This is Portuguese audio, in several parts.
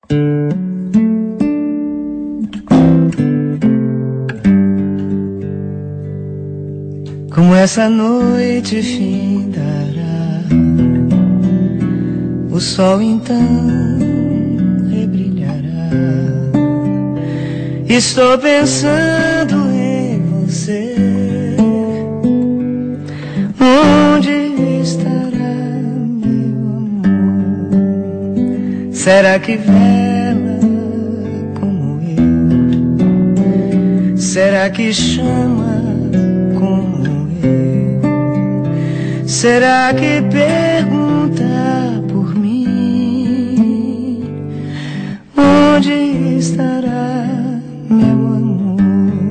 Como essa noite findará, o sol então rebrilhará. Estou pensando em você. Onde estará meu amor? Será que vela como eu? Será que chama como eu? Será que pergunta por mim? Onde estará meu amor?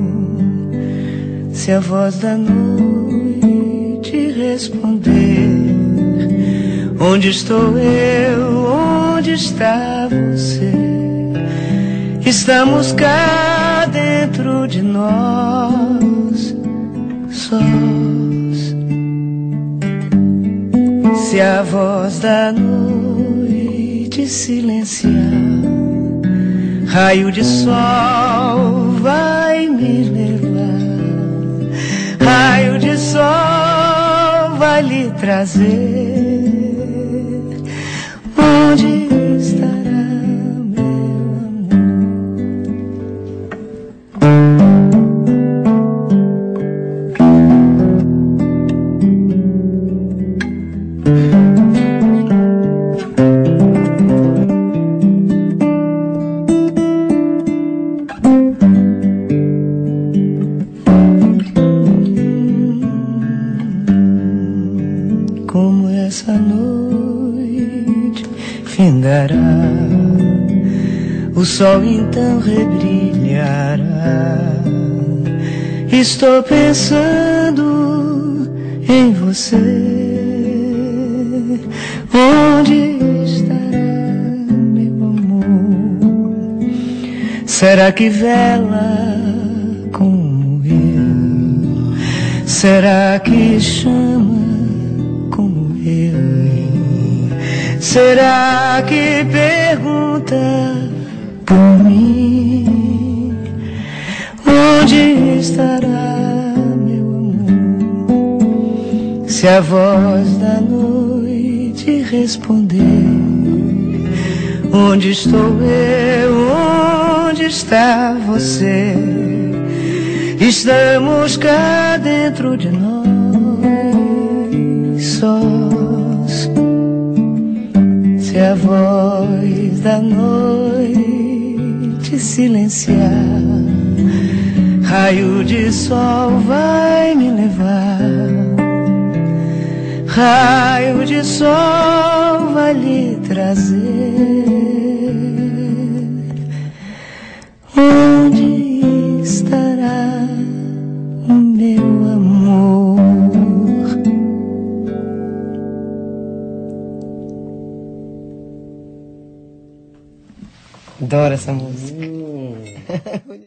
Se a voz da noite responder, onde estou eu? Onde está você? Estamos cá dentro de nós, sós. Se a voz da noite silenciar, raio de sol vai me levar, raio de sol vai lhe trazer. Onde estará meu como essa noite findará, o sol então rebrilhará. Estou pensando em você. Onde estará meu amor? Será que vela como eu? Será que chama como eu? Será que pergunta por mim? Onde estará meu amor? Se a voz da noite responder, onde estou eu? Onde está você? Estamos cá dentro de nós, sós. Se a voz da noite silenciar, raio de sol vai me levar, raio de sol vai lhe trazer. Onde estará o meu amor? Adoro essa música.